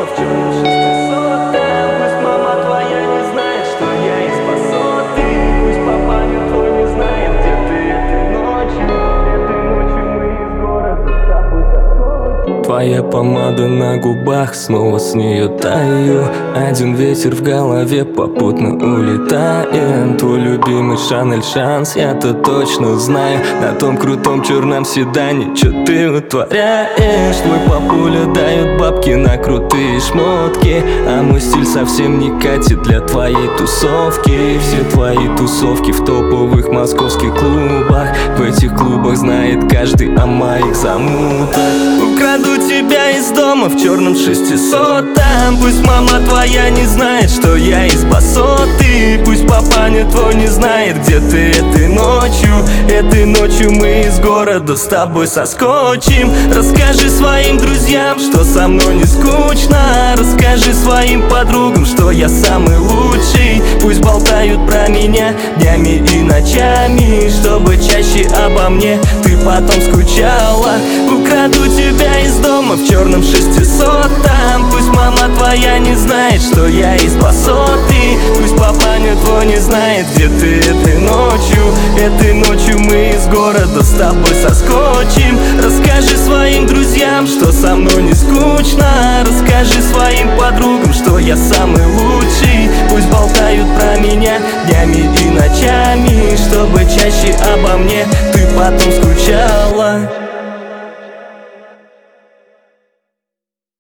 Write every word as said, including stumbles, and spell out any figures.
дома в черном шестисотом. Пусть мама твоя не знает, что я из басоты. Пусть папаня твой не знает, где ты этой ночью. Этой ночью мы из города с тобой соскочим. Твоя помада на губах, снова с нее таю. Один ветер в голове, попутно улетаем. Твой любимый Шанель шанс, я-то точно знаю. На том крутом черном седане, чё ты вытворяешь? Твой папуля дает бабки на крутые шмотки, а мой стиль совсем не катит для твоей тусовки. Все твои тусовки в топовых московских клубах. В этих клубах знает каждый о моих замутах. Украду тебя из дома в черном шестисотом. Пусть мама твоя не знает, что я из басоты. Пусть папаня твой не знает, где ты этой ночью. Этой ночью мы из города с тобой соскочим. Расскажи своим друзьям, что со мной не скучно. Расскажи своим подругам, что я самый лучший. Пусть болтают про меня днями и ночами, чтобы чаще обо мне ты потом скучала. Украду тебя из дома в черном шестисотом. Пусть мама твоя не знает, что я из басоты. Пусть папаня твой не знает, где ты этой ночью. Этой ночью мы из города с тобой соскочим. Расскажи своим друзьям, что со мной не скучно. Расскажи своим подругам, что я самый лучший. Пусть болтают про меня днями и ночами, чтобы чаще обо мне ты потом скучала.